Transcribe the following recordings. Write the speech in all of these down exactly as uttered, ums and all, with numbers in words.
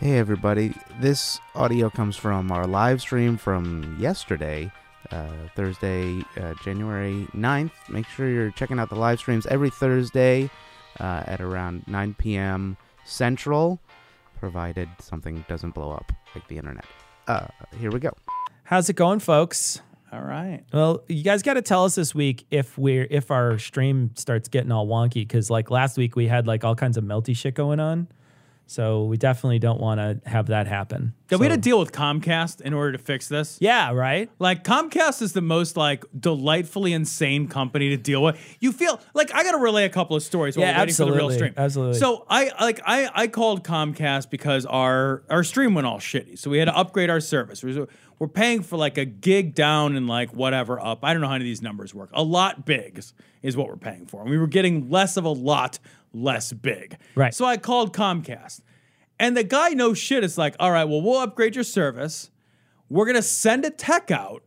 Hey everybody, this audio comes from our live stream from yesterday, uh, Thursday, uh, January ninth. Make sure you're checking out the live streams every Thursday uh, at around nine p.m. Central, provided something doesn't blow up like the internet. Uh, here we go. How's it going, folks? All right. Well, you guys got to tell us this week if we're if our stream starts getting all wonky, because like last week we had like all kinds of melty shit going on. So we definitely don't want to have that happen. Yeah, so, we had to deal with Comcast in order to fix this. Yeah, right? Like, Comcast is the most, like, delightfully insane company to deal with. You feel, like, I got to relay a couple of stories while Yeah, we're waiting for the real absolutely, stream. absolutely. So, I, like, I, I called Comcast because our, our stream went all shitty. So we had to upgrade our service. We're, we're paying for, like, a gig down and, like, whatever up. I don't know how any of these numbers work. A lot big is what we're paying for. And we were getting less of a lot less big. Right. So I called Comcast. And the guy knows shit. It's like, all right, well, we'll upgrade your service. We're going to send a tech out.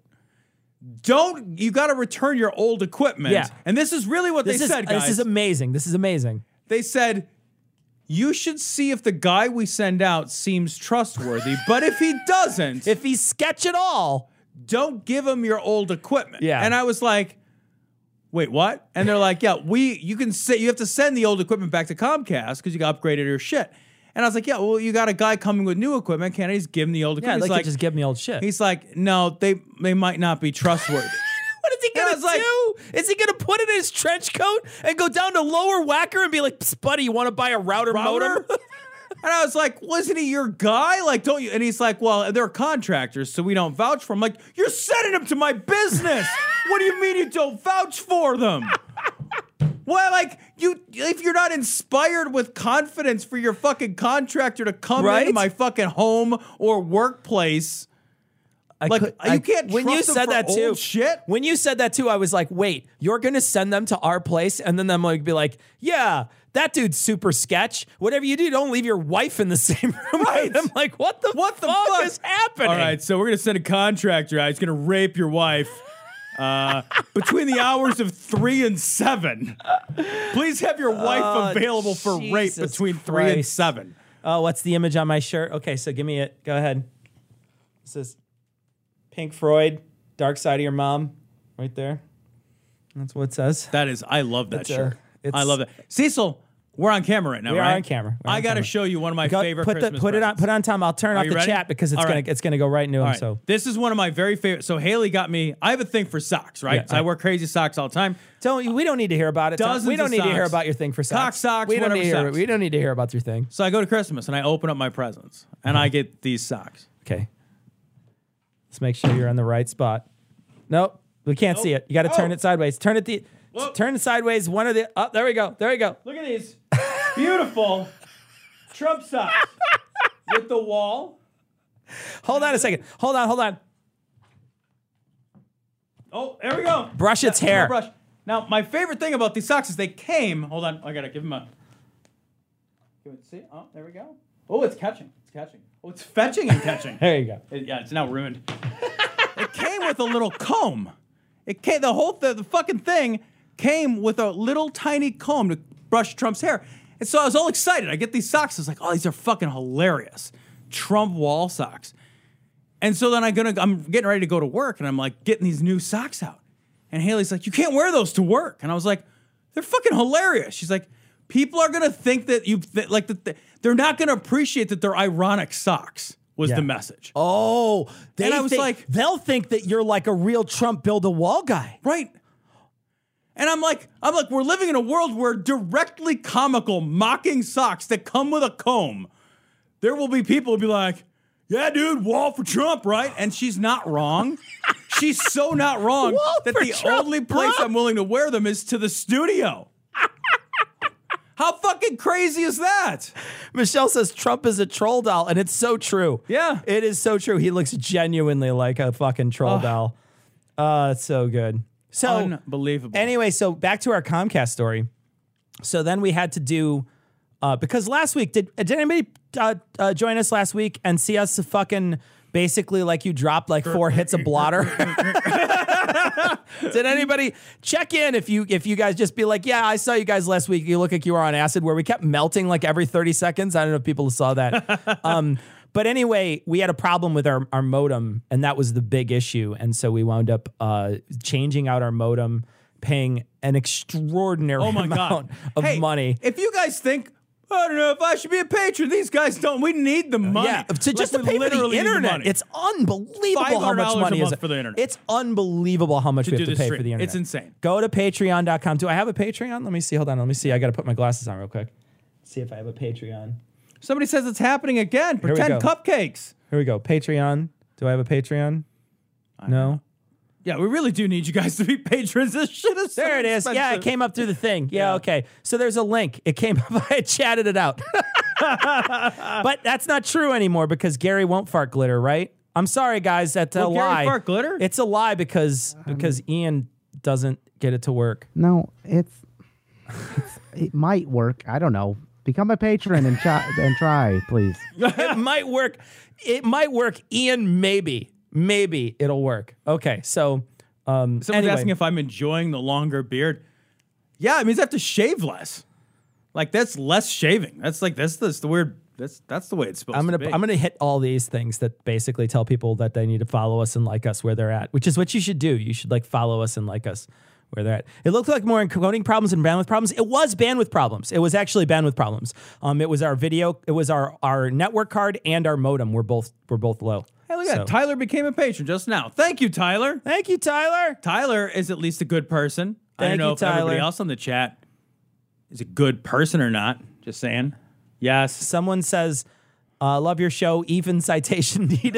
Don't, you got to return your old equipment. Yeah. And this is really what This they is, said, guys. This is amazing. This is amazing. They said, you should see if the guy we send out seems trustworthy. But if he doesn't, If he's sketch at all. don't give him your old equipment. Yeah. And I was like, wait, what? And they're like, yeah, we, you can say, you have to send the old equipment back to Comcast because you got upgraded your shit. And I was like, yeah, well, you got a guy coming with new equipment. Can't I just give him the old Yeah, equipment? they He's could like, just give me old shit. he's like, no, they they might not be trustworthy. What is he And I gonna was like- do? Is he gonna put it in his trench coat and go down to Lower Wacker and be like, "Psst, buddy, you want to buy a router, Router? modem?" And I was like, wasn't he your guy? Like, don't you? And he's like, well, they're contractors, so we don't vouch for them. I'm like, you're sending them to my business. What do you mean you don't vouch for them? Well, like, you, if you're not inspired with confidence for your fucking contractor to come Right? into my fucking home or workplace, I like, could- you I- can't when you trust them said for that old too. shit? When you said that too, I was like, wait, you're gonna send them to our place, and then I'm like, be like, yeah, that dude's super sketch. Whatever you do, don't leave your wife in the same room. Right. I'm like, what the What the fuck, fuck is happening? All right, so we're gonna send a contractor out. He's gonna rape your wife uh, between the hours of three and seven. Please have your wife Oh, available for rape Jesus between three and Christ. seven. Oh, what's the image on my shirt? Okay, so give me it. Go ahead. This is Pink Floyd, Dark Side of Your Mom, right there. That's what it says. That is, I love that It's, uh, shirt. it's- I love that. Cecil, we're on camera right now, We are right? on camera. We're on I got to camera. show you one of my Go- favorite put Christmas the, put it on presents. put it on time. I'll turn Are off you the ready? chat because it's All gonna right. it's gonna go right into All him. right. So This is one of my very favorite. So Haley got me. I have a thing for socks, right? Yeah, so I I- wear crazy socks all the time. don't we don't need to hear about it. Tom. Dozens we don't of need to hear socks. about your thing for socks. Cock socks, We don't whatever need to hear, socks. we don't need to hear about your thing. So I go to Christmas and I open up my presents and I get these socks. Okay. Let's make sure you're on the right spot. Nope, we can't Nope. see it. You got to turn Oh. it sideways. Turn it the Whoa. turn it sideways. One of the oh, there we go. There we go. Look at these beautiful Trump socks with the wall. Hold on a second. Hold on. Hold on. Oh, there we go. Brush its Yeah, hair. Brush. Now, my favorite thing about these socks is they came. Hold on, I gotta give them a. Give it. See? Oh, there we go. Oh, it's catching. It's catching. Oh, it's fetching and catching. There you go. It- yeah, it's now ruined. It came with a little comb. It came. The whole th- the fucking thing came with a little tiny comb to brush Trump's hair. And so I was all excited. I get these socks. I was like, oh, these are fucking hilarious. Trump wall socks. And so then I gonna, I'm getting ready to go to work, and I'm like getting these new socks out. And Haley's like, you can't wear those to work. And I was like, they're fucking hilarious. She's like, people are gonna think that you, that, like, that they're not gonna appreciate that they're ironic socks. Was Yeah. the message. Oh, they And I was think- like- they'll think that you're like a real Trump build a wall guy. Right. And I'm like, I'm like, we're living in a world where directly comical, mocking socks that come with a comb. There will be people who be like, yeah, dude, wall for Trump, right? And she's not wrong. She's so not wrong Wall that for the Trump, only place bro. I'm willing to wear them is to the studio. How fucking crazy is that? Michelle says Trump is a troll doll, and it's so true. Yeah. It is so true. He looks genuinely like a fucking troll Ugh. doll. Uh, it's so good. So Unbelievable. anyway, so back to our Comcast story. So then we had to do uh, because last week did did anybody uh, uh, join us last week and see us fucking basically like you dropped like four hits of blotter. Did anybody check in if you if you guys just be like, yeah, I saw you guys last week. You look like you were on acid, where we kept melting like every thirty seconds. I don't know if people saw that. um, but anyway, we had a problem with our, our modem, and that was the big issue. And so we wound up uh, changing out our modem, paying an extraordinary Oh my amount God. of Hey, money. If you guys think, I don't know if I should be a patron, these guys don't. We need the money. Yeah, to just Like, to we pay for the literally need internet. money. It's unbelievable how much $500 money a is month for the internet. It's unbelievable how much To we do have to this pay stream. for the internet. It's insane. Go to patreon dot com. Do I have a Patreon? Let me see. Hold on. Let me see. I got to put my glasses on real quick. See if I have a Patreon. Somebody says it's happening again. Here we Pretend go. cupcakes. Here we go. Patreon. Do I have a Patreon? I No. Yeah, we really do need you guys to be patrons. This shit is so There it is. Yeah, it expensive. came up through the thing. Yeah, Yeah. okay. So there's a link. It came up. I chatted it out. But that's not true anymore because Gary won't fart glitter, right? I'm sorry, guys. That's a Will Gary lie. fart glitter? It's a lie because because Ian doesn't get it to work. No, it's, it's it might work. I don't know. Become a patron and try and try, please. It might work. It might work. Ian, maybe. Maybe it'll work. Okay, so um Someone's anyway. asking if I'm enjoying the longer beard. Yeah, it means I have to shave less. Like that's less shaving. That's like that's the, that's the weird. That's that's the way it's supposed I'm gonna to be. I'm gonna hit all these things that basically tell people that they need to follow us and like us where they're at, which is what you should do. You should like follow us and like us where they're at. It looked like more encoding problems and bandwidth problems. It was bandwidth problems. It was actually bandwidth problems. Um, it was our video. It was our our network card and our modem were both were both low. Hey, look at So- that. Tyler became a patron just now. Thank you, Tyler. Thank you, Tyler. Tyler is at least a good person. I Thank don't know you, if everybody Tyler. else on the chat is a good person or not. Just saying. Yes. Someone says, uh, "Love your show." Even citation needed.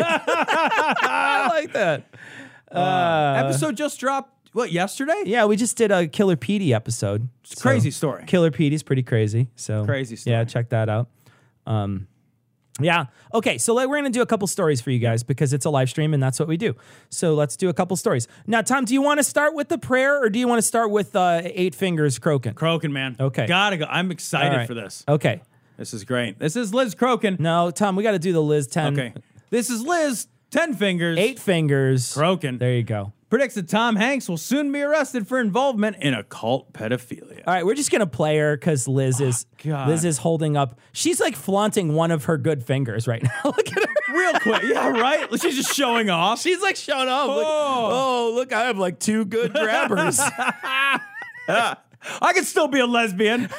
I like that. Episode just dropped. What, yesterday? Yeah, we just did a Killer Petey episode. It's a crazy story. Killer Petey's pretty crazy. So Crazy story. Yeah, check that out. Um, yeah. Okay, so like, we're gonna do a couple stories for you guys because it's a live stream and that's what we do. So let's do a couple stories. Now, Tom, do you want to start with the prayer or do you want to start with uh, Eight Fingers Croaking? Croaking, man. Okay. Gotta go. I'm excited All right. for this. Okay. This is great. This is Liz Croaking. No, Tom, we got to do the Liz ten. Okay. This is Liz, ten fingers. Eight Fingers Croaking. There you go. Predicts that Tom Hanks will soon be arrested for involvement in occult pedophilia. All right, we're just gonna play her because Liz is God. Liz is holding up. She's like flaunting one of her good fingers right now. Look at her. Real quick. Yeah, right? She's just showing off. She's like showing up. Like, Oh. oh, look, I have like two good grabbers. I can still be a lesbian.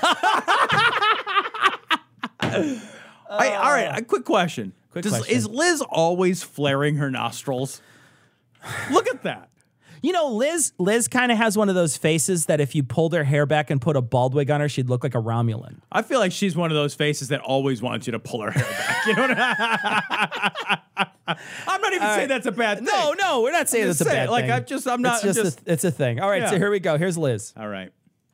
I, all right, a quick question. Quick Does, question. Is Liz always flaring her nostrils? Look at that. You know, Liz Liz kind of has one of those faces that if you pulled her hair back and put a bald wig on her, she'd look like a Romulan. I feel like she's one of those faces that always wants you to pull her hair back. You know what I I'm not even All saying right. that's a bad thing. No, no, we're not saying I'm it's just a saying, bad like, thing. I'm just- I'm not- It's I'm just, just- a, it's a thing. All right, so Yeah. here we go. Here's Liz. All right.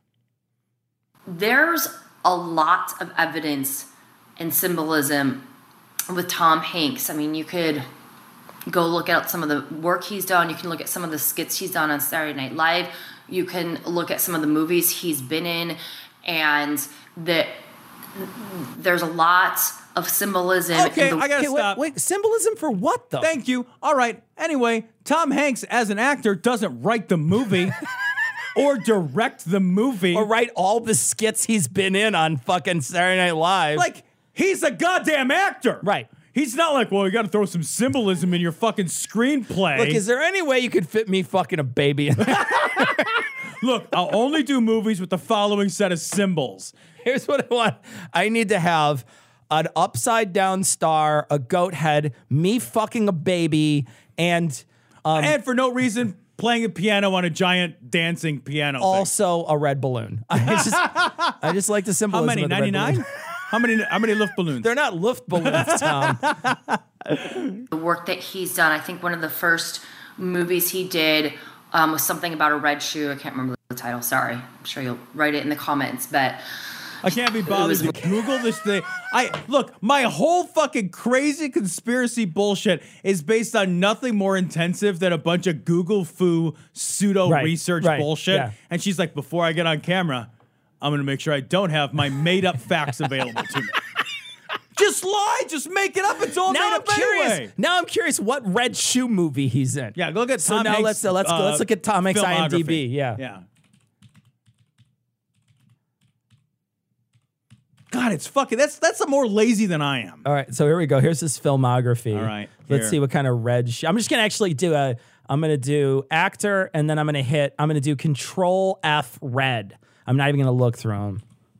There's a lot of evidence and symbolism with Tom Hanks. I mean, you could go look at some of the work he's done. You can look at some of the skits he's done on Saturday Night Live. You can look at some of the movies he's been in, and that there's a lot of symbolism. Okay, in the- I gotta Okay, wait, stop. wait, symbolism for what though? Thank you. All right. Anyway, Tom Hanks as an actor doesn't write the movie or direct the movie. Or write all the skits he's been in on fucking Saturday Night Live. Like, he's a goddamn actor. Right. He's not like, well, you got to throw some symbolism in your fucking screenplay. Look, is there any way you could fit me fucking a baby in there? Look, I'll only do movies with the following set of symbols. Here's what I want. I need to have an upside down star, a goat head, me fucking a baby, and um, And for no reason, playing a piano on a giant dancing piano thing. also a red balloon. I just, I just like the How symbolism. many? of the red ninety-nine? balloon. How many How many lift balloons? They're not Luft balloons, Tom. the work that he's done. I think one of the first movies he did um, was something about a red shoe. I can't remember the title. Sorry. I'm sure you'll write it in the comments. But I can't be bothered to Google this thing. I look, my whole fucking crazy conspiracy bullshit is based on nothing more intensive than a bunch of Google foo pseudo Right, research right, bullshit. yeah. And she's like, before I get on camera, I'm gonna make sure I don't have my made up facts available to me. Just lie. Just make it up. It's all Now made I'm up curious. anyway. Now I'm curious what Red Shoe movie he's in. Yeah, look at So Tom now Hanks', let's uh, let's go, uh, let's look at Tom Hanks' filmography. IMDb. Yeah. Yeah. God, it's fucking. That's that's more lazy than I am. All right, so here we go. Here's his filmography. All right, let's here. see what kind of red. Sh- I'm just gonna actually do a. I'm gonna do actor, and then I'm gonna hit. I'm gonna do Control F red. I'm not even gonna look through them.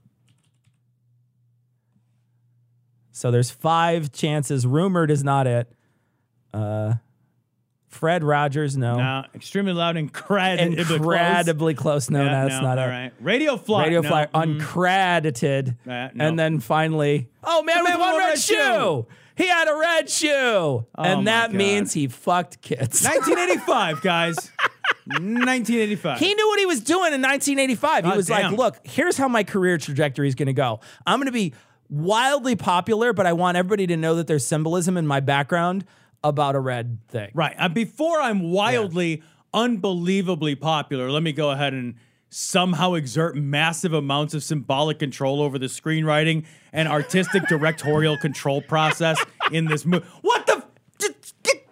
So there's five chances. Rumored is not it. Uh, Fred Rogers, no. No, extremely loud and incredibly close. Incredibly close. No, Yeah, no, that's no, not all it. right. Radio Flyer. Radio no. Flyer, Mm. uncredited. Uh, no. And then finally, oh man, with one red shoe. He had a red shoe. and my that God. means he fucked kids. nineteen eighty-five, guys. nineteen eighty-five. He knew what he was doing in nineteen eighty-five. He God was damn. like, look, here's how my career trajectory is going to go. I'm going to be wildly popular, but I want everybody to know that there's symbolism in my background about a red thing. Right. Uh, before I'm wildly, unbelievably popular, let me go ahead and somehow exert massive amounts of symbolic control over the screenwriting and artistic directorial control process in this movie. What the? F- just get-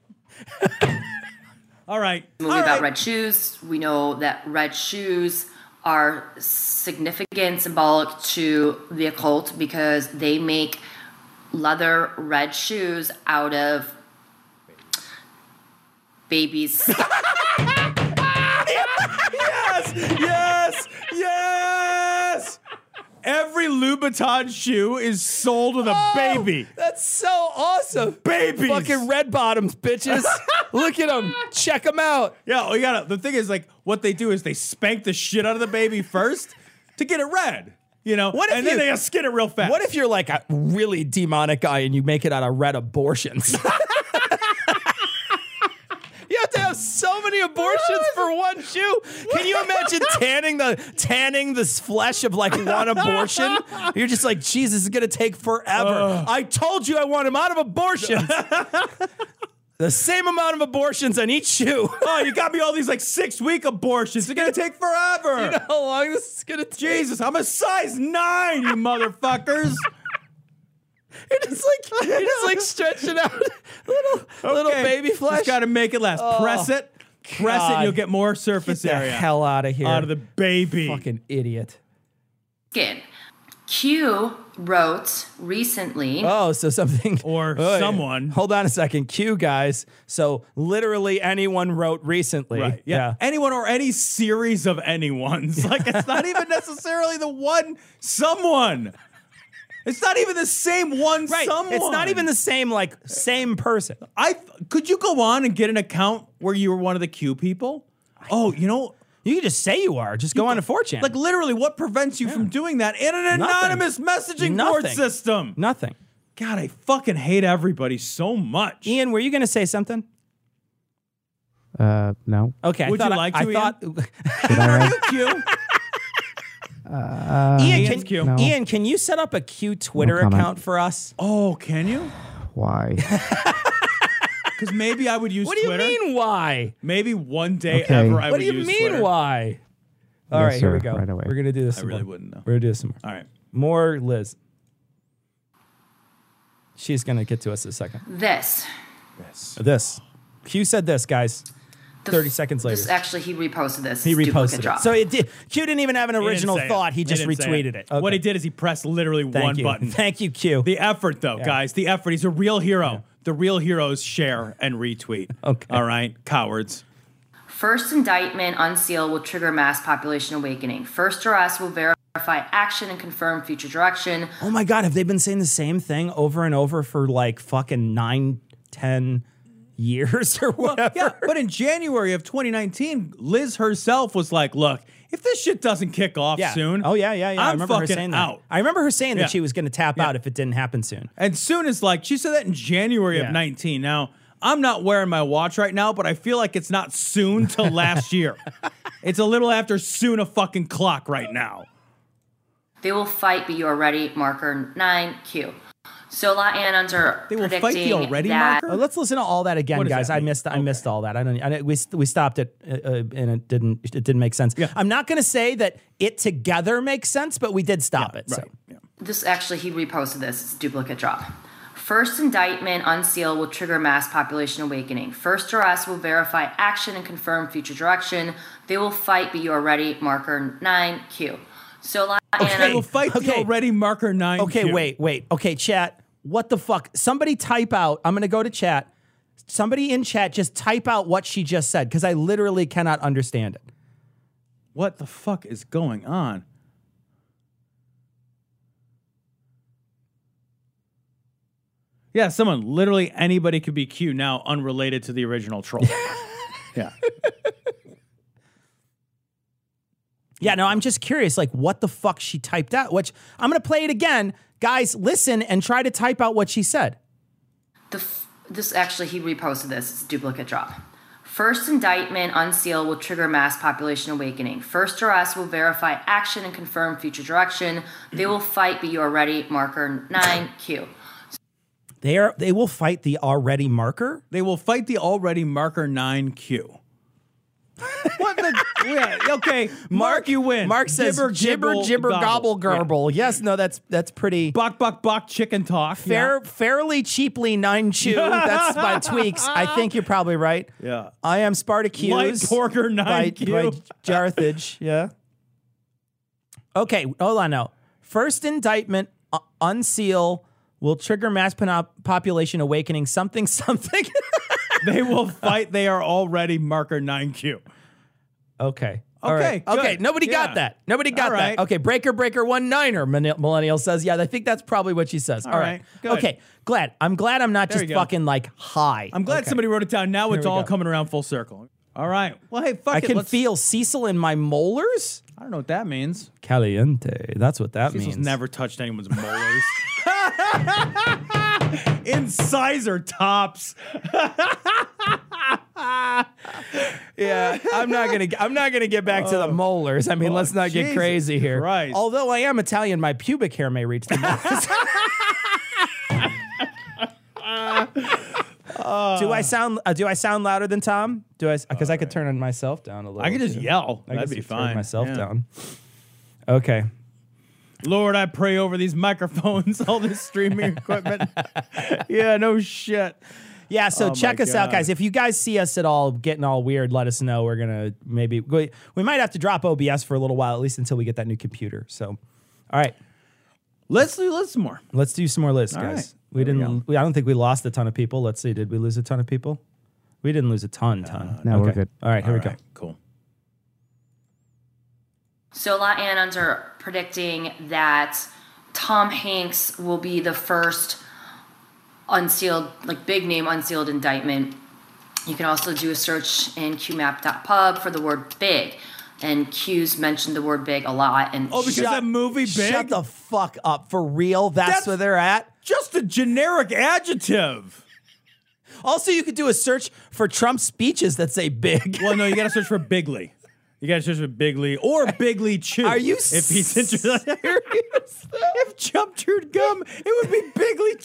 All right. movie All about right. red shoes. We know that red shoes are significant, symbolic to the occult because they make leather red shoes out of babies. Yes, yes, yes. Every Louboutin shoe is sold with a Oh, baby. That's so awesome. Babies. Fucking red bottoms, bitches. Look at them. Check them out. Yeah, we gotta. The thing is, like, what they do is they spank the shit out of the baby first to get it red. You know, What if and then you- they skin it real fast. What if you're like a really demonic guy and you make it out of red abortions? You have to have so many abortions for one shoe. Can you imagine tanning the tanning this flesh of like one abortion? You're just like, Jesus, this is gonna take forever. Ugh. I told you I want him out of abortions. The same amount of abortions on each shoe. Oh, you got me all these like six week abortions. They're gonna take forever. You know how long this is gonna take? Jesus, I'm a size nine, you motherfuckers. You're just like you're just like stretching out little little Okay, baby flesh. Just gotta make it last. Oh, Press it. Press it, God. and you'll get more surface Get the area. hell out of here. Out of the baby. Fucking idiot. Skin. Q wrote recently. Oh, so something Or Oh, yeah. someone. Hold on a second. Q guys. So literally anyone wrote recently. Right. Yeah. Anyone or any series of anyone's. Like, it's not even necessarily the one someone. It's not even the same one Right. someone. It's not even the same like same person. I could you go on and get an account where you were one of the Q people? Oh, you know, You can just say you are. Just go on to four chan. like literally, what prevents you from doing that in an Nothing. anonymous messaging board Nothing. system? Nothing. God, I fucking hate everybody so much. Ian, were you going to say something? Uh, no. Okay. Would I you thought like I, to, I thought Did I Are have- you Q? Uh, Ian, Ian's can, Q. No. Ian, can you set up a Q Twitter comment. account for us? Oh, can you? why? Because maybe I would use What do you Twitter. mean why? Maybe one day Okay. ever I What would do you use mean Twitter. why? All Yes, right, here we sir, go. right away. We're gonna do this. I some really more. wouldn't, though. We're gonna do this some more. All right. More Liz. She's gonna get to us in a second. This. This. Q said this, guys. The- Thirty seconds later, This, actually, he reposted this. he Duplicate reposted drop. it. So it did. Q didn't even have an He didn't original say it. thought. He just didn't say retweeted it. Okay. What he did is he pressed literally Thank one you. button. Thank you, Q. The effort, though, guys, the effort. He's a real hero. The real heroes share and retweet. Okay. All right, cowards. First indictment unsealed will trigger mass population awakening. First arrest will verify action and confirm future direction. Oh my God, have they been saying the same thing over and over for like fucking nine, ten years or whatever? Yeah, but in January of twenty nineteen, Liz herself was like, "Look, if this shit doesn't kick off Yeah. soon, Oh yeah, yeah, yeah. I I'm remember her fucking saying out." that. I remember her saying Yeah. that she was going to tap Yeah. out if it didn't happen soon. And soon as like she said that in January Yeah. of nineteen. Now, I'm not wearing my watch right now, but I feel like it's not soon till last year. It's a little after soon a fucking clock right now. They will fight, but you are ready. Marker nine Q. So a lot of anons are They will fight the predicting already that marker? Uh, let's listen to all that again, What does guys. that I mean? missed. I Okay. missed all that. I don't. I, we we stopped it, uh, uh, and it didn't. It didn't make sense. Yeah. I'm not going to say that it together makes sense, but we did stop Yeah, it. So. right. Yeah. This actually, he reposted this. It's a duplicate drop. First indictment unsealed will trigger mass population awakening. First arrest will verify action and confirm future direction. They will fight, but you are ready. Marker nine Q. So, Okay, Anna, we'll fight the Okay. already marker nine. Okay, Q. wait, wait. Okay, chat. What the fuck? Somebody type out. I'm going to go to chat. Somebody in chat just type out what she just said because I literally cannot understand it. What the fuck is going on? Yeah, someone, literally anybody could be Q now, unrelated to the original troll. Yeah. Yeah, no, I'm just curious, like, what the fuck she typed out? Which I'm going to play it again. Guys, listen and try to type out what she said. the f- this actually, he reposted this. It's a duplicate drop. First indictment unsealed will trigger mass population awakening. First arrest will verify action and confirm future direction. They will fight, but you are ready. Marker nine Q. They are. They will fight the already marker. They will fight the already marker nine Q. What the? Yeah, okay, Mark, you win. Mark says Gibber, gibber, gibble, gibber, gobble, Yeah. garble. Yes, no, that's that's pretty Buck, buck, buck, chicken talk. fair. Fairly cheaply nine chew. That's by Tweaks. I think you're probably right. Yeah. I am Spartacus. Light Porker nine by, Q. by Jarthage. Yeah. Okay, hold on now. First indictment uh, unseal will trigger mass pon- population awakening. Something, something. They will fight. They are already marker nine Q. Okay. All Okay, right. good. Okay. Nobody Yeah. got that. Nobody got All right. that. Okay. Breaker, breaker, one niner. Millenn- Millennial says, yeah, I think that's probably what she says. All right. right, good. Okay. Glad. I'm glad I'm not There just you go. fucking like high. I'm glad Okay. somebody wrote it down. Now it's we all go. coming around full circle. All right. Well, hey, fuck I it. can Let's- feel Cecil in my molars. I don't know what that means. Caliente. That's what that Cecil's means. never touched anyone's molars. Incisor tops. Yeah, I'm not gonna. I'm not gonna get back to the molars. I mean, let's not get Jesus crazy here. Christ. Although I am Italian, my pubic hair may reach the molars. do I sound? Uh, do I sound louder than Tom? Do I? Because I could turn on myself down a little. I could just too. yell. I That'd guess be I turn fine. myself Yeah. down. Okay. Lord, I pray over these microphones, all this streaming equipment. Yeah, no shit. Yeah, so Oh my check us out, God. guys. If you guys see us at all getting all weird, let us know. We're gonna maybe we, we might have to drop O B S for a little while, at least until we get that new computer. So, all right, Let's do let's more. let's do some more lists, All guys. right. We There we didn't. We I don't think we lost a ton of people. Let's see. Did we lose a ton of people? We didn't lose a ton. Ton. no, we're Okay. good. All right, here All we go. right, cool. So a lot of anons are predicting that Tom Hanks will be the first unsealed, like big name unsealed indictment. You can also do a search in Q map dot pub for the word big. And Q's mentioned the word big a lot. And Oh, because Shut- that movie big. Shut the fuck up. For real? That's, That's- where they're at? Just a generic adjective. Also, you could do a search for Trump speeches that say big. Well, no, you got to search for Bigley. You got to search for Bigley or Bigley Chew. Are you if he's interested? serious? If Trump chewed gum, it would be Bigley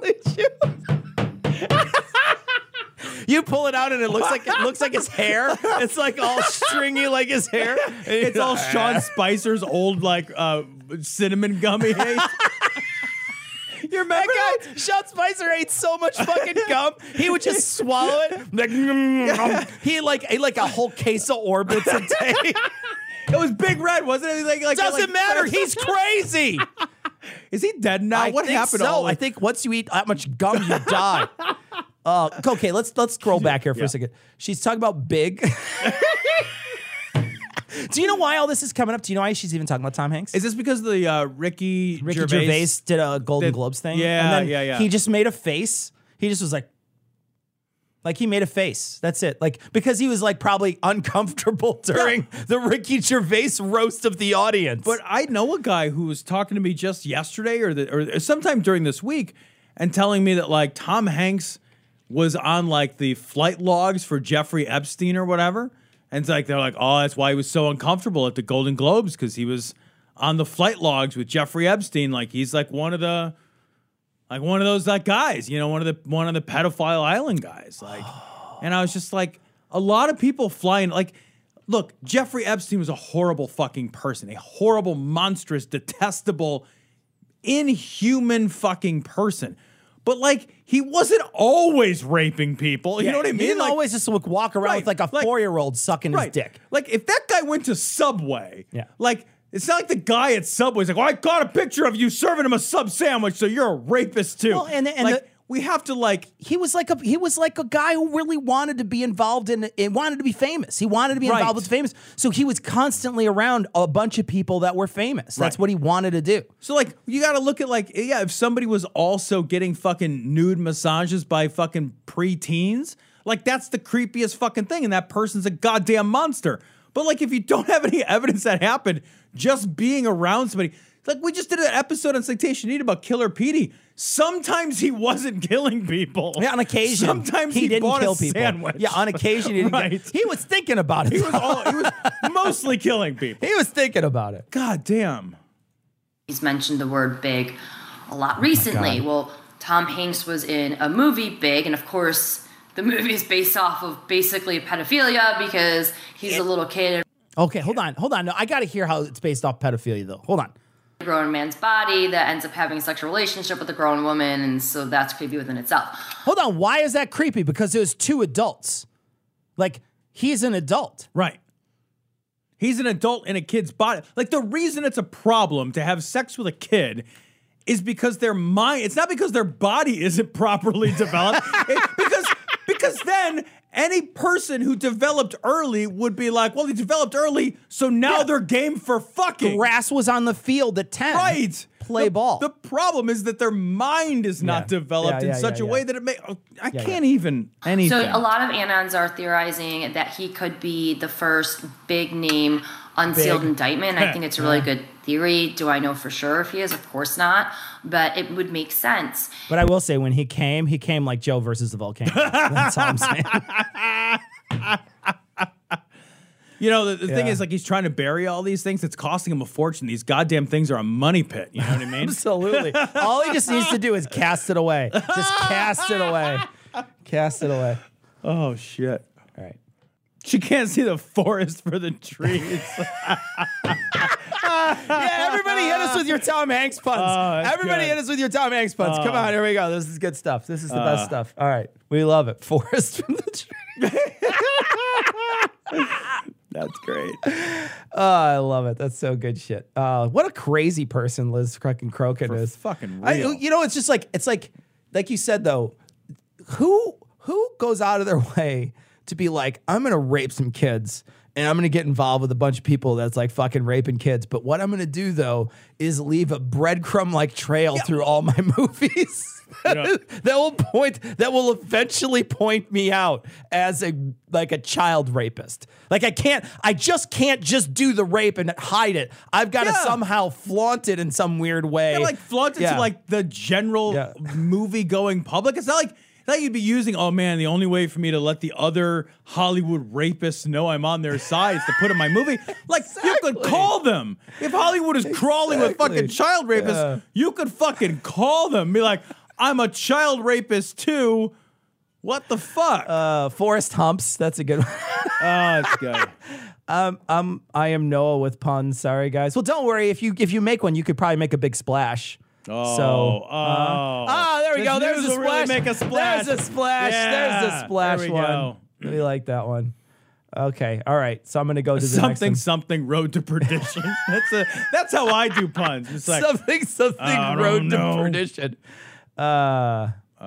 Chew. You pull it out and it looks like it looks like his hair. It's like all stringy like his hair. It's all Sean Spicer's old like uh, cinnamon gum he hates. You remember That that? guy, Sean Spicer ate so much fucking gum, he would just swallow it. Like, he like ate like a whole case of Orbits a day. It was Big Red, wasn't it? Like, like, Doesn't like- matter. He's crazy. Is he dead now? I what think happened? so. to all I the- think once you eat that much gum, you die. Uh, okay, let's let's scroll back here for Yeah. a second. She's talking about big. Do you know why all this is coming up? Do you know why she's even talking about Tom Hanks? Is this because the uh, Ricky Ricky Gervais? Gervais, did a Golden did- Globes thing. yeah, and then yeah, yeah. He just made a face. He just was like, like he made a face. That's it. Like because he was like probably uncomfortable during the Ricky Gervais roast of the audience. But I know a guy who was talking to me just yesterday or the, or sometime during this week and telling me that like Tom Hanks was on like the flight logs for Jeffrey Epstein or whatever. And it's like they're like, oh, that's why he was so uncomfortable at the Golden Globes because he was on the flight logs with Jeffrey Epstein. Like he's like one of the like one of those like guys, you know, one of the one of the pedophile island guys. Like, and I was just like, a lot of people flying like. Look, Jeffrey Epstein was a horrible fucking person, a horrible, monstrous, detestable, inhuman fucking person. But like, he wasn't always raping people. You Yeah, know what I He mean? didn't Like, always just look, walk around Right, with like a like- four-year-old sucking right. his dick. Like, if that guy went to Subway, Yeah. like, it's not like the guy at Subway's like, well, I got a picture of you serving him a sub sandwich, so you're a rapist too. Well, and- and like, the- we have to like, He was like a he was like a guy who really wanted to be involved in it, wanted to be famous. He wanted to be Right. involved with famous. So he was constantly around a bunch of people that were famous. That's Right. what he wanted to do. so like, you got to look at like, yeah, if somebody was also getting fucking nude massages by fucking preteens, like that's the creepiest fucking thing, and that person's a goddamn monster. But like, if you don't have any evidence that happened, just being around somebody, like we just did an episode on Citation Needed about Killer Petey. Sometimes he wasn't killing people. Yeah, on occasion, Sometimes he, he, didn't bought kill a people. sandwich. Yeah, on occasion he didn't. Right. Get, he was thinking about it. He was all, he was mostly killing people. He was thinking about it. God damn. He's mentioned the word big a lot recently. God. Well, Tom Hanks was in a movie, Big, and of course, the movie is based off of basically pedophilia because he's a little kid Okay, hold on, hold on. No, I got to hear how it's based off pedophilia, though. Hold on. in a grown man's body that ends up having a sexual relationship with a grown woman, and so that's creepy within itself. Hold on. Why is that creepy? Because it was two adults. Like, he's an adult. Right. He's an adult in a kid's body. Like, the reason it's a problem to have sex with a kid is because their mind, it's not because their body isn't properly developed. It- because, because then any person who developed early would be like, well, he developed early, so now Yeah. they're game for fucking. Grass was on the field at ten. Right. Play The- ball. The problem is that their mind is not Yeah. developed Yeah, in yeah, such yeah, a yeah. way that it may. oh, I Yeah, can't even anything. So a lot of anons are theorizing that he could be the first big name unsealed Big. indictment. I think it's a really good theory. Do I know for sure if he is? Of course not. But it would make sense. But I will say, when he came, he came like Joe versus the volcano. That's all I'm saying. You know, the, the thing Yeah. is, like, he's trying to bury all these things. It's costing him a fortune. These goddamn things are a money pit. You know what I mean? Absolutely. All he just needs to do is cast it away. Just cast it away. Cast it away. Oh, shit. All right. She can't see the forest for the trees. Yeah, everybody hit us with your Tom Hanks puns. Oh, that's everybody good. hit us with your Tom Hanks puns. Come Oh. on, here we go. This is good stuff. This is the best stuff. All right. We love it. Forest from the tree. That's great. Oh, I love it. That's so good shit. Uh, what a crazy person Liz fucking Crokin For is. fucking I, real. you know, it's just like it's like like you said though. Who who goes out of their way to be like, I'm gonna rape some kids and I'm gonna get involved with a bunch of people that's like fucking raping kids. But what I'm gonna do though is leave a breadcrumb like trail through all my movies. Yeah. that will point that will eventually point me out as a like a child rapist. Like I can't I just can't just do the rape and hide it. I've got to Yeah. somehow flaunt it in some weird way. Yeah, like flaunt it Yeah. to like the general Yeah. movie going public. It's not like it's not like you'd be using, oh man, the only way for me to let the other Hollywood rapists know I'm on their side is to put in my movie. Like you could Exactly. call them. If Hollywood is crawling with Exactly. fucking child rapists, Yeah. you could fucking call them. Be like, I'm a child rapist too. What the fuck? uh, Forrest Humps. That's a good one. oh, it's good. um, um, I am Noah with puns. Sorry, guys. Well, don't worry. If you if you make one, you could probably make a big splash. Oh, So, oh. Ah, there we This go. There's news a will splash. really make a splash. There's a splash. Yeah, There's a splash there we one. go. We like that one. Okay. All right. So I'm gonna go to the Something, next something, road to perdition. that's a. That's how I do puns. It's one. like something something I don't road to know. perdition. Uh,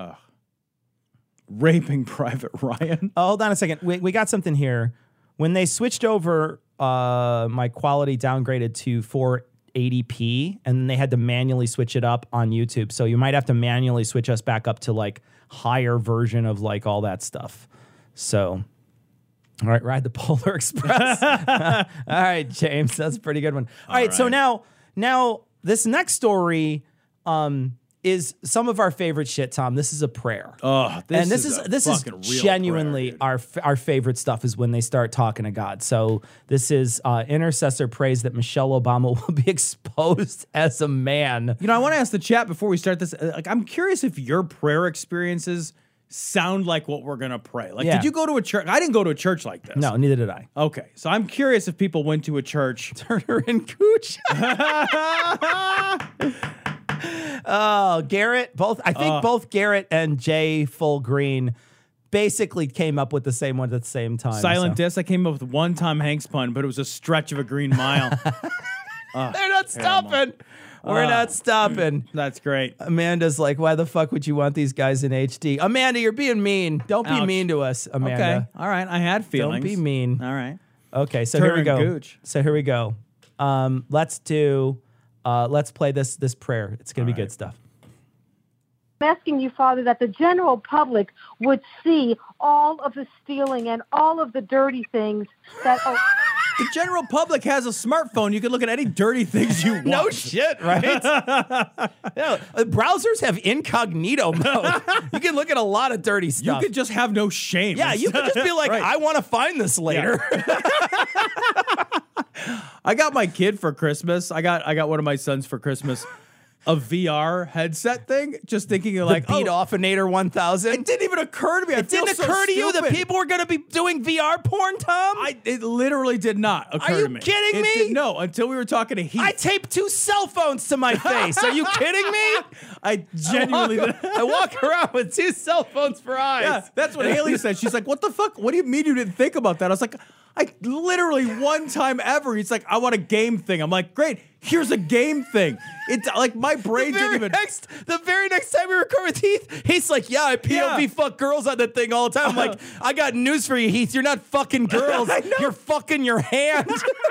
raping Private Ryan. oh, hold on a second. We we got something here. When they switched over, uh, my quality downgraded to four eighty p, and then they had to manually switch it up on YouTube. So you might have to manually switch us back up to like higher version of like all that stuff. So, all right, ride the Polar Express. All right, James, that's a pretty good one. All right, so right. now now this next story um, is some of our favorite shit, Tom. This is a prayer. Oh, this and this is, is, a this is fucking real genuinely prayer, dude. our f- our favorite stuff is when they start talking to God. So this is uh, intercessor prays that Michelle Obama will be exposed as a man. You know, I want to ask the chat before we start this. uh, Like, I'm curious if your prayer experiences sound like what we're gonna pray. Like, Yeah. did you go to a church? I didn't go to a church like this. No, neither did I. Okay, so I'm curious if people went to a church. Turner and Cooch. Oh, Garrett, both I think Uh. both Garrett and Jay Full Green basically came up with the same one at the same time. Silent so. Disc. I came up with one Tom Hanks pun, but it was a stretch of a green mile. They're not stopping. We're Uh. not stopping. That's great. Amanda's like, why the fuck would you want these guys in H D? Amanda, you're being mean. Don't be Ouch. mean to us, Amanda. Okay. All right. I had feelings. Don't be mean. All right. Okay, so Turn here we and go. gooch. So here we go. Um, let's do. Uh, let's play this this prayer. It's gonna All be right. good stuff. I'm asking you, Father, that the general public would see all of the stealing and all of the dirty things that. Oh, The general public has a smartphone. You can look at any dirty things you want. No shit, right? yeah, uh, browsers have incognito mode. You can look at a lot of dirty You stuff. could just have no shame. yeah, you could just be like, Right. I want to find this later. I got my kid for Christmas. I got I got one of my sons for Christmas. A V R headset thing. Just thinking of like, the beat oh, offinator one thousand. it didn't even occur to me. I It feel didn't so occur to you that stupid. people were going to be doing V R porn, Tom? I it literally did not occur Are you to me. kidding It me? did- no, until we were talking to Heath. I taped two cell phones to my face. Are you kidding me? I genuinely I walk, did. I walk around with two cell phones for eyes. Yeah, that's what Haley said. She's like, "What the fuck? What do you mean you didn't think about that?" I was like, "I literally one time ever." He's like, "I want a game thing." I'm like, "Great, here's a game thing." It's like my brain The didn't very even. next, the very next time we record with Heath, Heath's like, "Yeah, I P O V Yeah. fuck girls on that thing all the time." I'm like, "I got news for you, Heath. You're not fucking girls. I know. You're fucking your hand."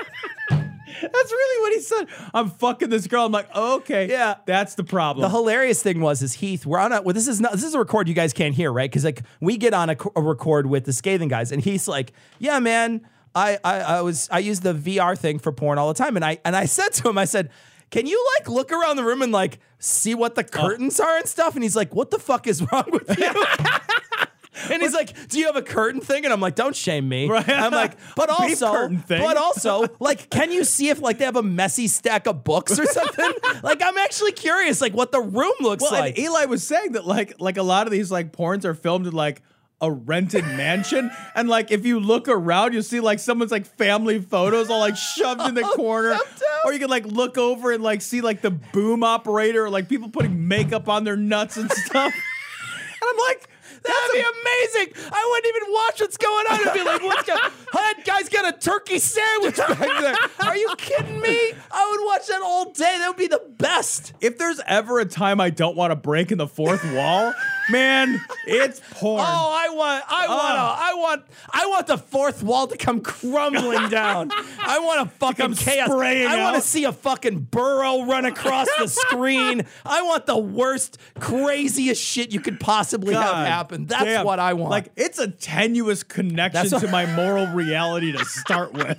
That's really what he said. I'm fucking this girl. I'm like, oh, okay, Yeah. that's the problem. The hilarious thing was, is Heath, we're on a, well, this is not, this is a record you guys can't hear, right? Because like we get on a, co- a record with the Scathing guys, and Heath's like, "Yeah, man, I, I, I was, I use the V R thing for porn all the time," and I, and I said to him, I said, "Can you like look around the room and like see what the curtains are and stuff?" And he's like, "What the fuck is wrong with you?" And he's like, "Do you have a curtain thing?" And I'm like, "Don't shame me." Right. I'm like, but Beef also, curtain thing. but also, like, can you see if like they have a messy stack of books or something? Like, I'm actually curious, like, what the room looks well, like. and Eli was saying that like like a lot of these like porns are filmed in like a rented mansion, and like if you look around, you'll see like someone's like family photos all like shoved in the corner, shoved out. or you can like look over and like see like the boom operator, or like people putting makeup on their nuts and stuff. And I'm like, That'd be amazing. I wouldn't even watch what's going on. I'd be like, what's going on? That guy's got a turkey sandwich back there. Are you kidding me? I would watch that all day. That would be the best. if there's ever a time I don't want to break in the fourth wall, man, it's porn. Oh, I want, I want, Oh. I want, I want the fourth wall to come crumbling down. I want a fucking come chaos. spraying I want to out. see a fucking burrow run across the screen. I want the worst, craziest shit you could possibly have God happen. That's damn. what I want. Like, it's a tenuous connection That's what- to my moral reality to start with.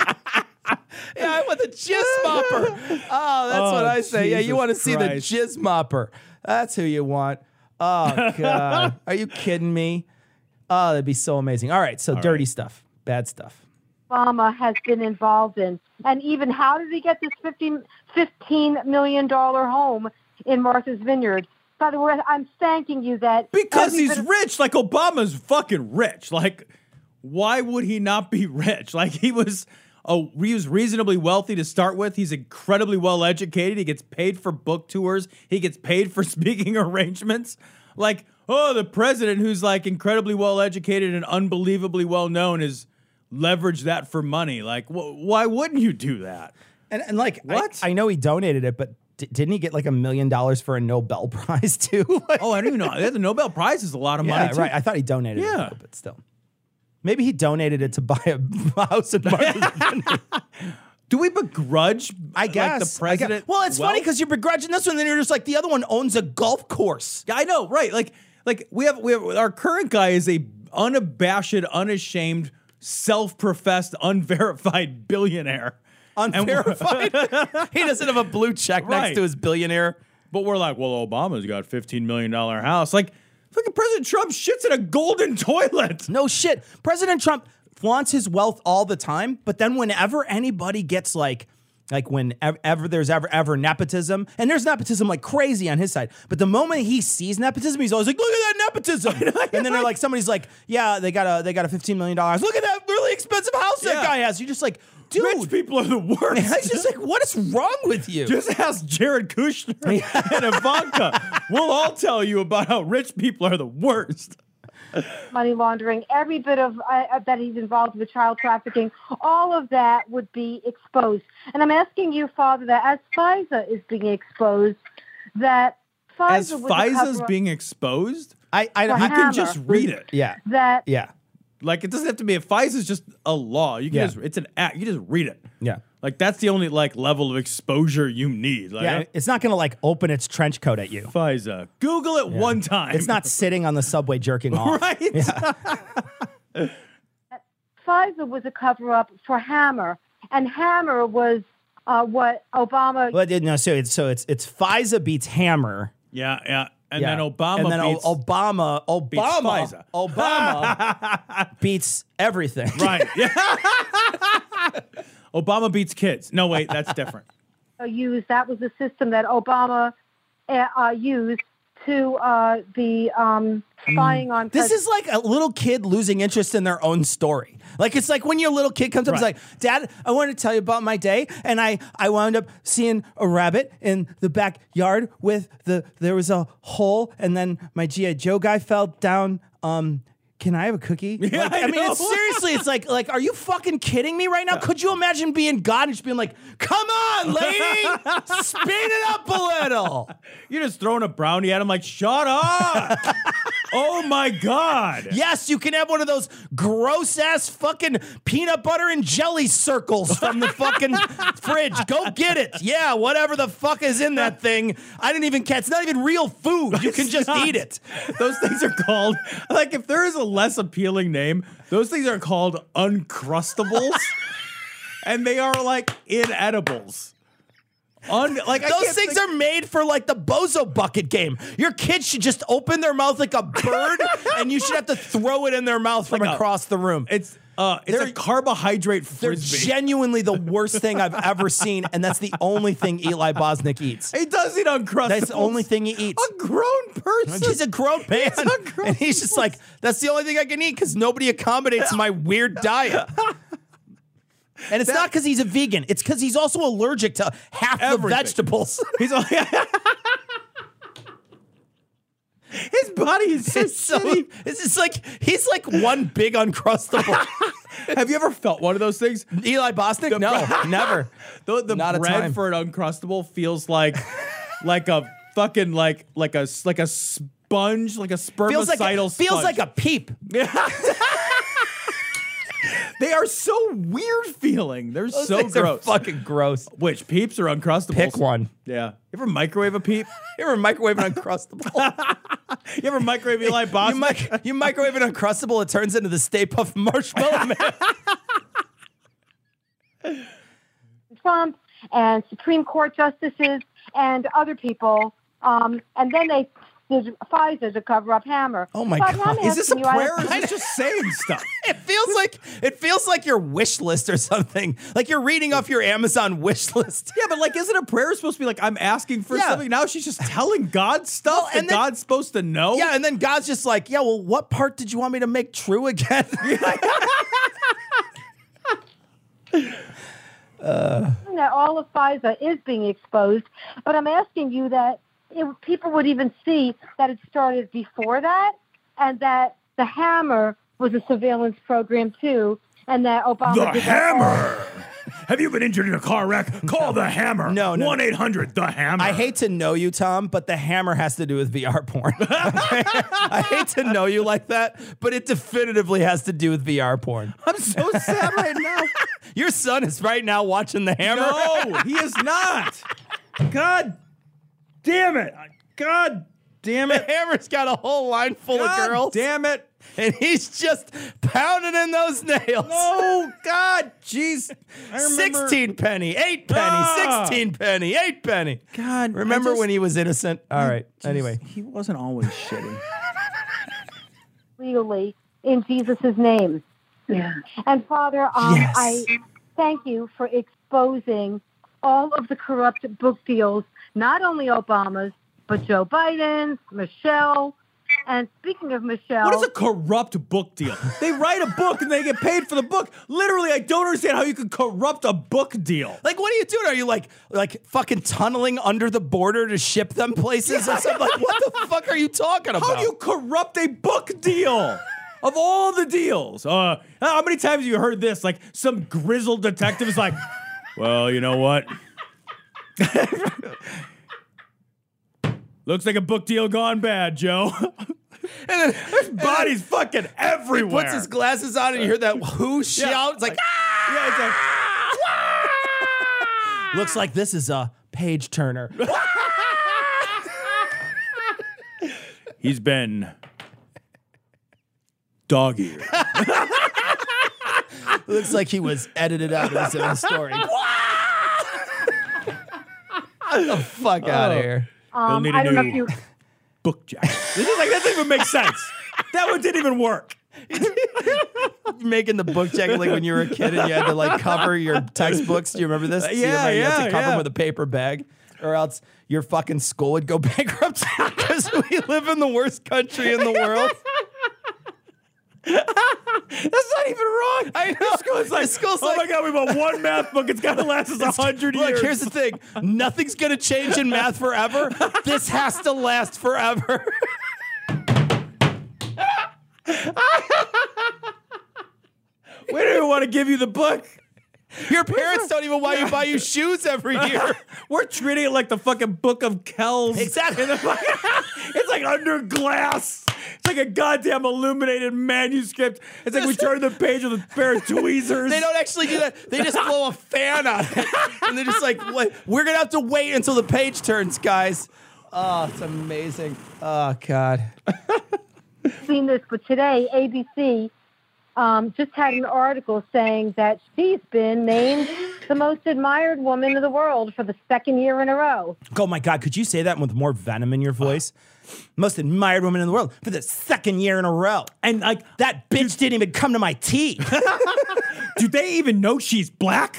Yeah, I want the jizz mopper. Oh, that's Oh, what I say. Yeah, you Jesus want to see the Christ. jizz mopper. That's who you want. Oh, God. Are you kidding me? Oh, that'd be so amazing. All right, so dirty stuff, bad stuff. Obama has been involved in. And even how did he get this fifteen, fifteen million dollars home in Martha's Vineyard? By the way, I'm thanking you that. Because every he's bit of- rich. Like, Obama's fucking rich. Like, why would he not be rich? Like, he was, oh, he was reasonably wealthy to start with. He's incredibly well educated. He gets paid for book tours. He gets paid for speaking arrangements. Like, oh, the president, who's like incredibly well educated and unbelievably well known, is leveraged that for money. Like, wh- why wouldn't you do that? And, and like, What? I, I know he donated it, but d- didn't he get like a million dollars for a Nobel Prize too? Like, Oh, I don't even know. The Nobel Prize is a lot of yeah, money, too. right. I thought he donated it, Yeah. though, but still. Maybe he donated it to buy a house in Martha's Vineyard. Do we begrudge, I guess. like, the president? I guess. Well, it's funny wealth? because you're begrudging this one, then you're just like, the other one owns a golf course. Yeah, I know, right? Like, like we have, we have our current guy is a unabashed, unashamed, self-professed, unverified billionaire. And we're- Unverified. He doesn't have a blue check Right. next to his billionaire. But we're like, well, Obama's got a fifteen million dollars house. Like, fucking President Trump shits in a golden toilet. No shit. President Trump flaunts his wealth all the time, but then whenever anybody gets like like when ever, ever there's ever ever nepotism, and there's nepotism like crazy on his side, but the moment he sees nepotism, he's always like, look at that nepotism. And then they're like, somebody's like, yeah, they got a they got a fifteen million dollars. Look at that really expensive house that Yeah. guy has. You're just like, dude, Rich people are the worst. it's just like, what is wrong with you? Just ask Jared Kushner and Ivanka. We'll all tell you about how rich people are the worst. Money laundering, every bit of uh, that he's involved with child trafficking, all of that would be exposed. And I'm asking you, Father, that as FISA is being exposed, that FISA As was a FISA's cover-up being exposed, I I For don't. you Hammer can just read it. Yeah, that yeah, Like, it doesn't have to be a FISA is just a law. You can Yeah. just it's an act. You just read it. yeah. Like, that's the only like level of exposure you need. Like, Yeah, it's not gonna like open its trench coat at you. FISA. Google it one time. It's not sitting on the subway jerking off. right. FISA was a cover-up for Hammer, and Hammer was uh, what Obama. But it- no, so it's so it's it's FISA beats Hammer. Yeah, yeah. And Yeah. then Obama and then O- beats Obama, Obama, FISA. Obama beats everything. right. Yeah. Obama beats kids. No, wait, that's different. used. That was the system that Obama uh, uh, used to uh, be um, spying on. This pres- is like a little kid losing interest in their own story. Like, it's like when your little kid comes up and Right. is like, Dad, I want to tell you about my day. And I, I wound up seeing a rabbit in the backyard with the, there was a hole. And then my G I. Joe guy fell down. Um, can I have a cookie? Yeah, Like, I I, mean, know. it's seriously, it's like, like, are you fucking kidding me right now? Could you imagine being God and just being like, come on, lady, speed it up a little. You're just throwing a brownie at him like, shut up. Oh, my God. Yes, you can have one of those gross ass fucking peanut butter and jelly circles from the fucking fridge. Go get it. Yeah, whatever the fuck is in that thing. I didn't even catch. It's not even real food. You can just not. eat it. Those things are called, like, if there is a less appealing name, those things are called Uncrustables. And they are, like, inedibles. Un- like I Those can't things think- are made for like the Bozo bucket game. Your kids should just open their mouth like a bird, and you should have to throw it in their mouth from Like a- across the room. It's uh, it's They're- a carbohydrate They're frisbee. genuinely the worst thing I've ever seen, and that's the only thing Eli Bosnick eats. he does eat Uncrustables. That's the only thing he eats. A grown person. He's a grown man, a grown and he's just like, that's the only thing I can eat because nobody accommodates my weird diet. And it's not because he's a vegan. It's because he's also allergic to half the Everything. vegetables. He's like, his body is so, It's so, shitty. it's just like, he's like one big Uncrustable. Have you ever felt one of those things? Eli Bosnick? No, never. The, the Not a bread time. for an Uncrustable feels like like a fucking like like a like a sponge, like a spermicidal Feels like, a, feels sponge. like a peep. They are so weird feeling. Th're Those so things are gross. fucking gross. Which peeps or Uncrustables? Pick one. Yeah. You ever microwave a peep? You ever microwave an Uncrustable? You ever microwave Eli you, Bosnick? mic- you microwave an Uncrustable, it turns into the Stay Puft Marshmallow Man. Trump and Supreme Court justices and other people, um, and then they did FISA to cover up Hammer. Oh, my But God. I'm Is this a asking you, I- prayer or is this just saying stuff? It feels like it feels like your wish list or something. Like you're reading off your Amazon wish list. Yeah, but like, isn't a prayer supposed to be like, I'm asking for Yeah. something? Now she's just telling God stuff Well, that and then- God's supposed to know? Yeah, and then God's just like, yeah, well, what part did you want me to make true again? that all of FISA is being exposed, but I'm asking you that it, people would even see that it started before that, and that the Hammer was a surveillance program too, and that Obama did that all- Have you been injured in a car wreck? Call the Hammer. No, no. one eight hundred the Hammer. I hate to know you, Tom, but the Hammer has to do with V R porn. I hate to know you like that, but it definitively has to do with V R porn. I'm so sad right now. Your son is right now watching the Hammer. No, he is not. God damn it. God damn The it. Hammer's got a whole line full God of girls. damn it. And he's just pounding in those nails. Oh, God. Jeez. I remember. sixteen penny, eight penny, Ah. sixteen penny, eight penny. God. Remember I just- when he was innocent? All right. Just- Anyway. He wasn't always shitty. legally in Jesus' name. Yeah. And Father, um, Yes. I thank you for exposing all of the corrupt book deals, not only Obama's, but Joe Biden's, Michelle. And speaking of Michelle... What is a corrupt book deal? They write a book and they get paid for the book. Literally, I don't understand how you could corrupt a book deal. Like, what are you doing? Are you like, like fucking tunneling under the border to ship them places or something? Like, what the fuck are you talking about? How do you corrupt a book deal? Of all the deals, uh, how many times have you heard this? Like some grizzled detective is like, well, you know what? Looks like a book deal gone bad, Joe. And then there's bodies fucking everywhere. He puts his glasses on and you hear that who shout. Yeah. It's like, Like- ah! Yeah, it's like, Looks like this is a page turner. he's been dog-eared. Looks like he was edited out of his own story. Get the fuck out of here. Um, need a I don't know new- if you... Book jack. This is like, that doesn't even make sense. That one didn't even work. Making the book check like when you were a kid and you had to like cover your textbooks. Do you remember this? Do you Yeah, remember you had yeah, to cover yeah. them with a paper bag, or else your fucking school would go bankrupt because we live in the worst country in the world. That's not even wrong. I know. The school's like, The school's oh like- my God, we bought one math book. It's got to last us a hundred years. Look, here's the thing. Nothing's going to change in math forever. This has to last forever. We don't even want to give you the book. Your parents don't even want you to buy you shoes every year. We're treating it like the fucking Book of Kells. Exactly. In the fucking- it's like under glass. It's like a goddamn illuminated manuscript. It's like we turn the page with a pair of tweezers. They don't actually do that. They just blow a fan on it. And they're just like, wait, we're going to have to wait until the page turns, guys. Oh, it's amazing. Oh, God. seen this, but today A B C um, just had an article saying that she's been named the most admired woman in the world for the second year in a row. Oh, my God. Could you say that with more venom in your voice? Most admired woman in the world for the second year in a row. And like, That bitch didn't even come to my tea. do they even know she's black?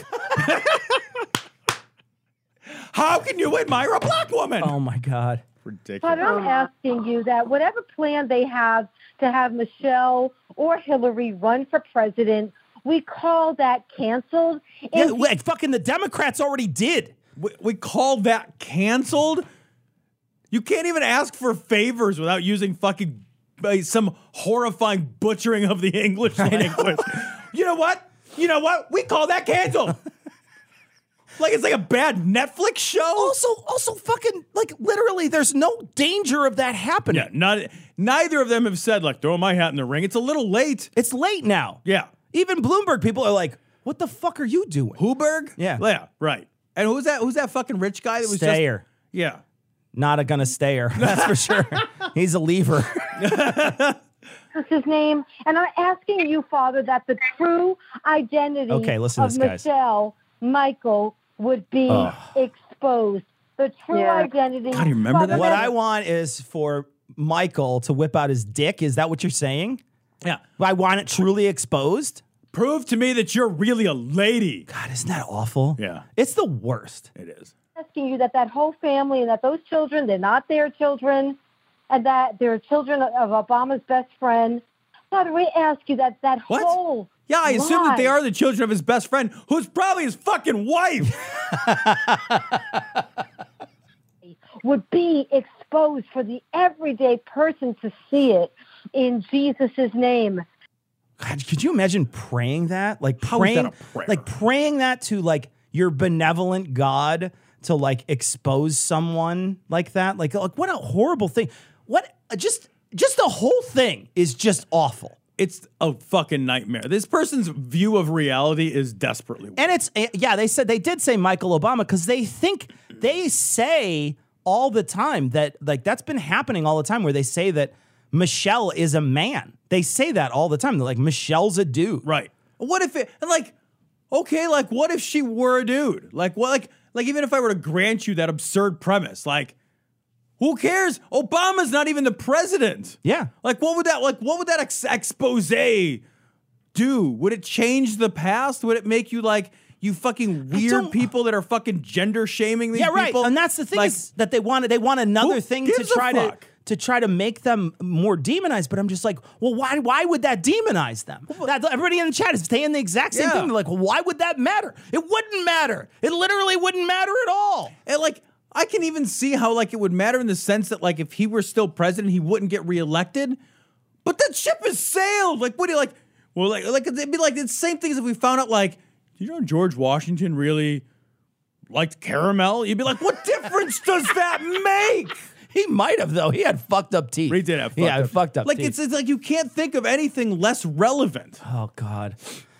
How can you admire a black woman? Oh, my God. Ridiculous. But I'm asking you that whatever plan they have to have Michelle or Hillary run for president, we call that canceled. Yeah, And like, fucking the Democrats already did. We, we call that canceled? You can't even ask for favors without using fucking uh, some horrifying butchering of the English language. You know what? You know what? We call that canceled. Like it's like a bad Netflix show. Also, also fucking, like, literally, there's no danger of that happening. Yeah, not neither of them have said like throw my hat in the ring. It's a little late. It's late now. Yeah. Even Bloomberg people are like, what the fuck are you doing? Huberg? Yeah. Yeah, right. And who's that? Who's that fucking rich guy that was Stayer. just Yeah. Not a gonna stayer. That's for sure. He's a lever. what's his name? And I'm asking you, Father, that the true identity Okay, listen to of this, guys. Michelle Michael would be Ugh. exposed. The true Yeah. identity. God, you remember Father, that? What I want is for Michael to whip out his dick. Is that what you're saying? Yeah. I want it truly exposed? Prove to me that you're really a lady. God, isn't that awful? Yeah. It's the worst. It is. asking you that that whole family and that those children, they're not their children, and that they're children of Obama's best friend. Father, we ask you that that What? whole Yeah, I assume that they lie are the children of his best friend, who's probably his fucking wife. would be exposed for the everyday person to see it in Jesus' name. God, could you imagine praying that? Like How is praying, that a prayer? like praying that to like your benevolent God to like expose someone like that? Like, like what a horrible thing. What just just the whole thing is just awful. It's a fucking nightmare. This person's view of reality is desperately weird. And it's eh, yeah, they said they did say Michael Obama because they think they say all the time that like that's been happening all the time where they say that Michelle is a man. They say that all the time. They're like, Michelle's a dude. Right. What if it, and like, okay, like, what if she were a dude? Like, what, like, like, even if I were to grant you that absurd premise, like, who cares? Obama's not even the president. Yeah. Like, what would that, like, what would that ex- expose do? Would it change the past? Would it make you like, you fucking weird don't- people that are fucking gender shaming these Yeah, right. people. And that's the thing Like, is that they want they want another Who thing to gives a try to fuck? to try to make them more demonized. But I'm just like, well, why why would that demonize them? That, everybody in the chat is saying the exact same Yeah. thing. They're like, well, why would that matter? It wouldn't matter. It literally wouldn't matter at all. And like, I can even see how like it would matter in the sense that like if he were still president, he wouldn't get reelected. But that ship has sailed. Like, what do you like? Well, like, like it'd be like the same thing as if we found out like, do you know George Washington really liked caramel? You'd be like, what difference does that make? He might have though. He had fucked up teeth. He did have fucked yeah, up. fucked up. Like teeth. it's, it's like you can't think of anything less relevant. Oh God.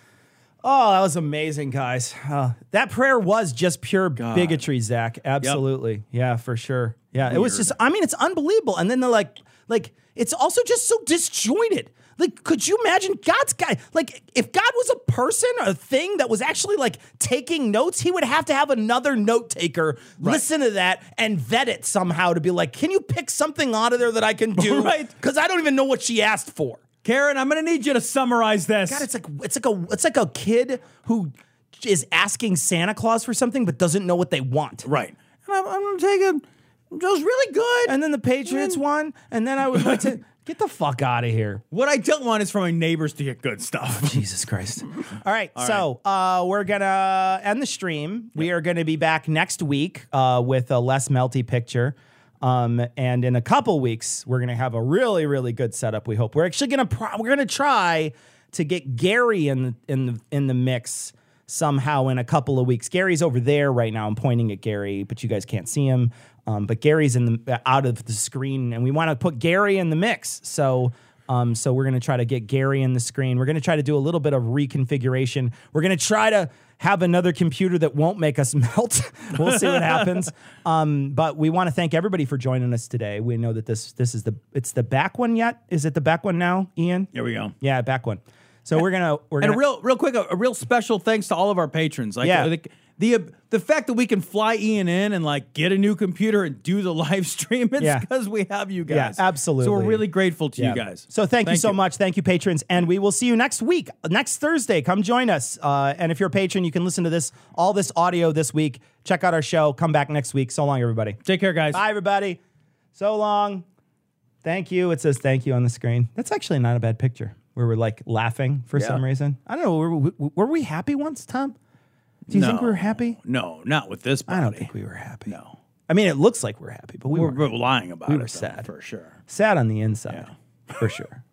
Oh, that was amazing, guys. Uh, that prayer was just pure bigotry, Zach. Absolutely. Yeah, for sure. Yeah, it was Weird. just, I mean, it's unbelievable. And then they're like, like, it's also just so disjointed. Like, could you imagine God's guy? Like, if God was a person, a thing that was actually like taking notes, he would have to have another note taker listen to that and vet it somehow to be like, can you pick something out of there that I can do? Right. Because I don't even know what she asked for. Karen, I'm gonna need you to summarize this. God, it's like it's like a it's like a kid who is asking Santa Claus for something but doesn't know what they want. right. And I'm, I'm gonna take it. It was really good. And then the Patriots won, and then I would like to get the fuck out of here. What I don't want is for my neighbors to get good stuff. Jesus Christ. All right, so uh, we're gonna end the stream. We are gonna be back next week uh, with a less melty picture. Um, and in a couple weeks, we're gonna have a really, really good setup. We hope we're actually gonna pro- we're gonna try to get Gary in the, in the in the mix somehow in a couple of weeks. Gary's over there right now. I'm pointing at Gary, but you guys can't see him. Um, but Gary's in the out of the screen, and we want to put Gary in the mix. So. Um, so we're going to try to get Gary in the screen. We're going to try to do a little bit of reconfiguration. We're going to try to have another computer that won't make us melt. We'll see what happens. Um, but we want to thank everybody for joining us today. We know that this this is the it's the back one yet. Is it the back one now, Ian? Here we go. Yeah, back one. So we're gonna we're And gonna a real, real quick, a, a real special thanks to all of our patrons. Like, Yeah. uh, the, the the fact that we can fly Ian in and like get a new computer and do the live stream, it's Yeah. because we have you Yeah, guys. absolutely. So we're really grateful to Yeah. you guys. So thank, you so much. Thank you, patrons. And we will see you next week, next Thursday. Come join us. Uh, and if you're a patron, you can listen to this, all this audio this week. Check out our show. Come back next week. So long, everybody. Take care, guys. Bye, everybody. So long. Thank you. It says thank you on the screen. That's actually not a bad picture where we're like laughing for some reason. I don't know. Were, we- were we happy once, Tom? Do you think we were happy? No, not with this body. I don't think we were happy. No. I mean, it looks like we're happy, but we We're, were we're lying about We it. were though, sad. for sure. sad on the inside, for sure.